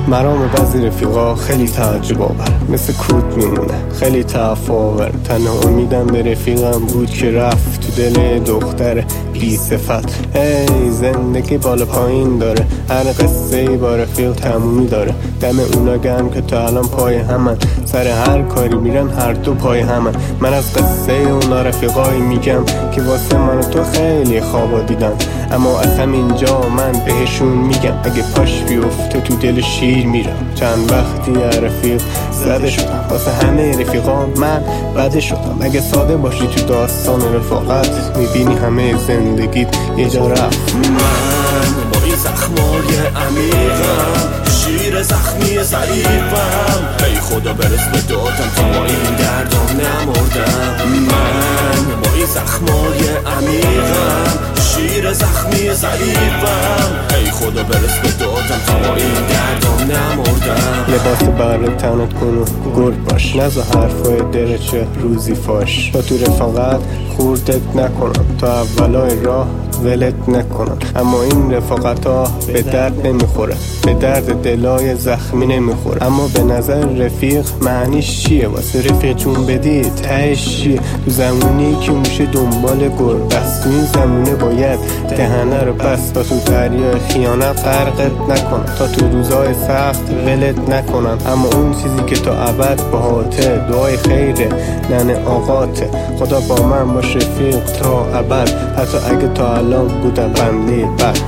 مرام بعضی رفیقا خیلی تعجب آور، مثل کود میمونه خیلی تفاور. تنها امیدم به رفیقم بود که رفت تو دل دختر بی صفت. هی زندگی بالا پایین داره، هر قصه ای با رفیق تمومی داره. دم اونا گرم که تا الان پای همن، سر هر کاری میرن هر دو پای همن. من از قصه اونا رفیقایی میگم که واسه من و تو خیلی خوابا دیدن، اما از همینجا من بهشون میگم اگه پاش بیفته تو دل شیر میرم. چند وقتی رفیق زده شدم، واسه همه رفیقا من بده شدم. اگه ساده باشی تو داستان رفاقت، میبینی همه زندگیت یه جا رفت. من با این زخمای عمیقم، شیر زخمی ضعیفم، ای خدا برس به دادم تا با این دردم نمردم. من با این زخمای عمیقم، شیر زخمی ضعیفم، ای خدا برس به دادم تا با این دردم نمردم. لباس بر تنت کن و گرد باش، نزا حرفای درچه روزی فاش. تا تو رفاقت خوردت نکنم، تا اولای راه ولت نکنم. اما این رفاقت ها به درد نمیخوره، به درد دلای زخمی نمیخوره. اما به نظر رفیق معنیش چیه؟ واسه رفیق جون بدی تهش چیه؟ تو زمونی که موشه دنبال گربه است، تو این زمونه باید دهنه رو بست تا تو دریای خیانت غرقت نکنم، تا تو روزای سخت ولت نکنم. اما اون چیزی که تا ابد باهاته، دعای خیره ننه آقاته. خدا با من باش رفیق تا ابد، حتی اگه تا الان بودم بنده بد.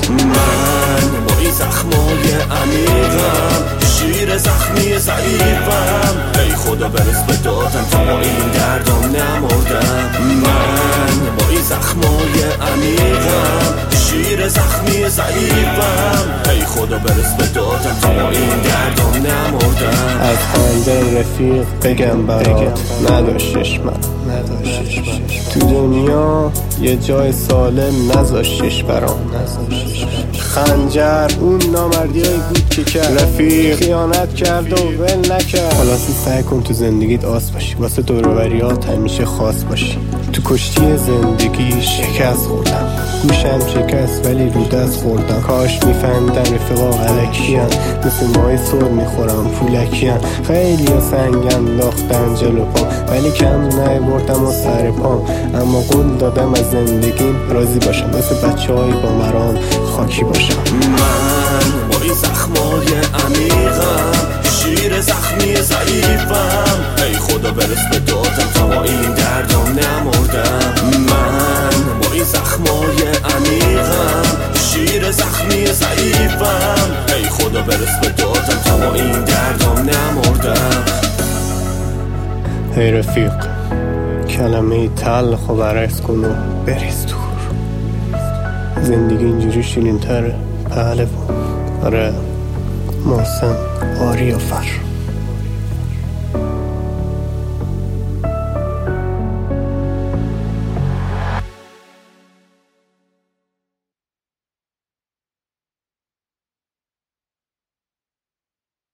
من با این زخمای عمیقم، شیر زخمی ضعیفم، ای خدا برس به دادم تا با این دردم نمردم. من با این زخمای عمیقم، شیر زخمی ضعیفم، ای خدا برس به دادم تا با این دردم نمردم. از خنده رفیق بگم برات نداشتش من، تو دنیا یه جای سالم نذاشتش برام. خنجر اون نامردیایی بود که کرد، رفیق خیانت کرد و ول نکرد. خلاصی سعی کن تو زندگیت آس باشی، واسه دوروبریات همیشه خاص باشی. تو کشتی زندگی شکست خوردم، گوشم شکست ولی رو دست خوردم. کاش میفهمیدن رفیقا غلکیان، مثل مای سر میخورم پولکیان. خیلی ها سنگ انداختن جلو پام، ولی کم نبردم و سر پام. اما قول دادم از زندگیم راضی باشم، مثل بچه های با مرام خاکی باشم. من با این زخمای عمیقم، شیر زخمی ضعیفم، ای خدا برس به دادم تا با این دردم نمردم. من با این زخمای عمیقم، شیر زخمی ضعیفم، ای خدا برس به دادم تا با این دردم نمردم. هی رفیق کلمه تلخ و برعکس کن و بریز دور. زندگی اینجوری شیرین تره پهلوان. آره محسن آری و فر.